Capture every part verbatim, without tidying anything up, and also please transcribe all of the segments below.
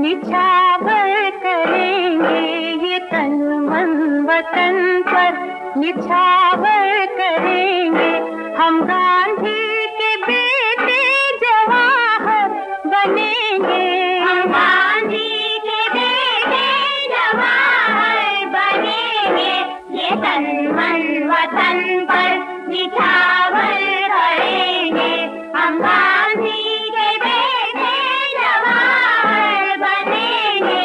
निछावर करेंगे ये तन मन वतन पर, निछावर करेंगे हम गांधी के बेटे जवाहर बनेंगे। हम गांधी के बेटे जवाहर बनेंगे, ये तन मन वतन पर निछावर करेंगे हम गांधी के बेटे जवाहर बनेंगे।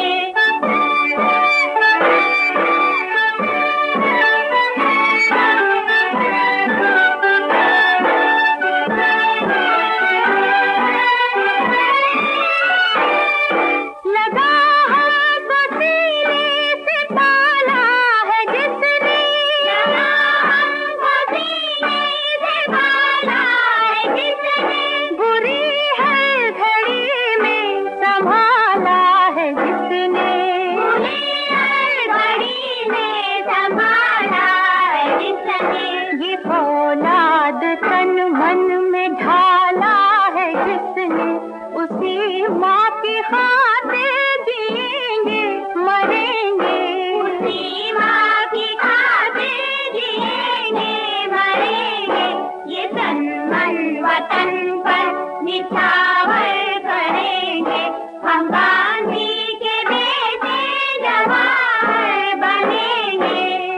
लगा हमको सीने से ताला है जिसने, लगा हमको सीने से ताला है जिसने, बुरी हर घड़ी में संभाला है जिसने, बुरी हर घड़ी में संभाला है जिसने, ये फौलाद तन मन में ढाला है जिसने, उसी माँ की खातिर जिएंगे मरेंगे, उसी माँ की खातिर जिएंगे मरेंगे, ये तन मन वतन पर निछावर करेंगे हम गांधी के बेटे जवाहर बनेंगे।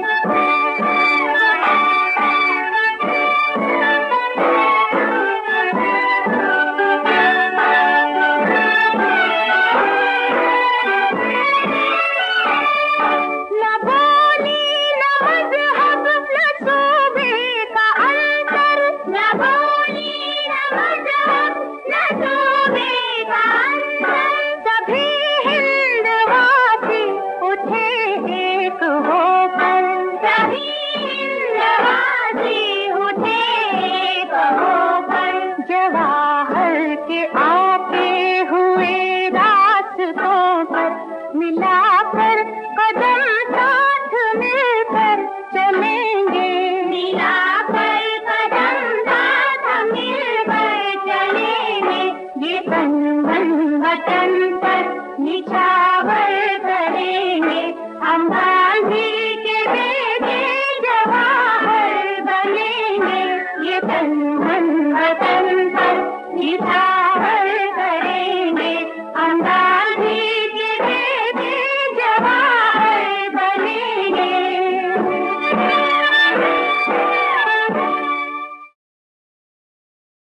न बोली न मज़हब न सूबे का अंतर, न बोली न मज़हब न सूबे का अंतर, सभी हिंदवासी उठे एक होकर, सभी हिंदवासी उठे एक होकर, जवाहर के आके हुए रास्तों पर मिलाकर कदम साथ मिलकर चलेंगे, मिलाकर कदम साथ मिलकर चलेंगे, ये तन मन वतन पर निछावर करेंगे हम गांधी के बेटे जवाहर बनेंगे, ये तन मन वतन पर निछावर